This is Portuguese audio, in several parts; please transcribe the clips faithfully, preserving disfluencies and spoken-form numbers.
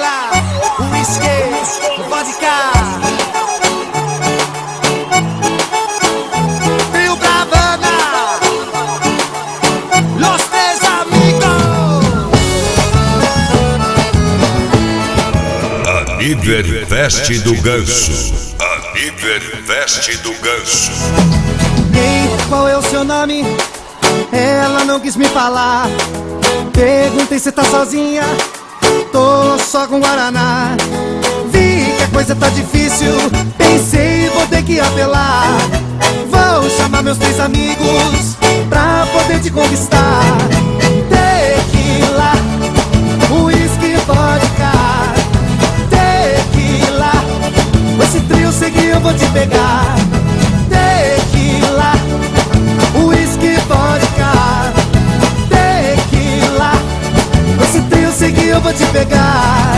Tequila, whisky, vodka. Rio Bravana, Los Tres Amigos. Aniver Fest do Ganso. Aniver Fest do Ganso. Ei, qual é o seu nome? Ela não quis me falar. Perguntei se tá sozinha. Tô só com Guaraná. Vi que a coisa tá difícil. Pensei, vou ter que apelar. Vou chamar meus três amigos pra poder te conquistar. Tequila, whisky, vodka. Tequila, com esse trio seguir eu vou te pegar. Tequila, whisky, vodka. Tequila, com esse trio seguir eu vou te pegar.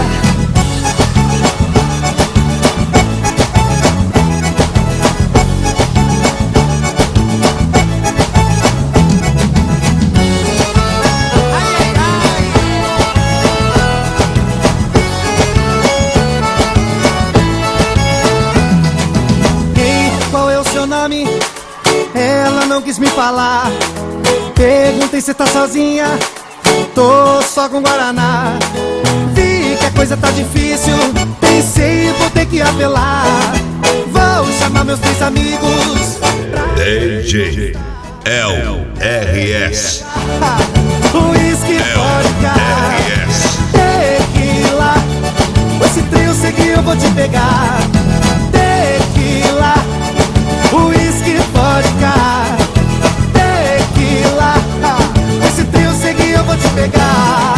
Nome, ela não quis me falar. Perguntei se tá sozinha. Tô só com Guaraná. Vi que a coisa tá difícil. Pensei, vou ter que apelar. Vou chamar meus três amigos pra... D J L R S. Whisky, vodka, tequila, com esse trio seguir eu vou te pegar. Tequila, whisky, vodka, tequila, com esse trio seguir eu vou te pegar.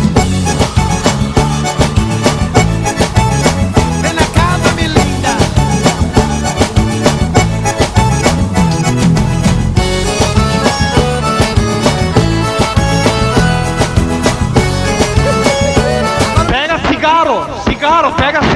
Vem na cama, me linda. Pega cigarro, cigarro, pega cigarro.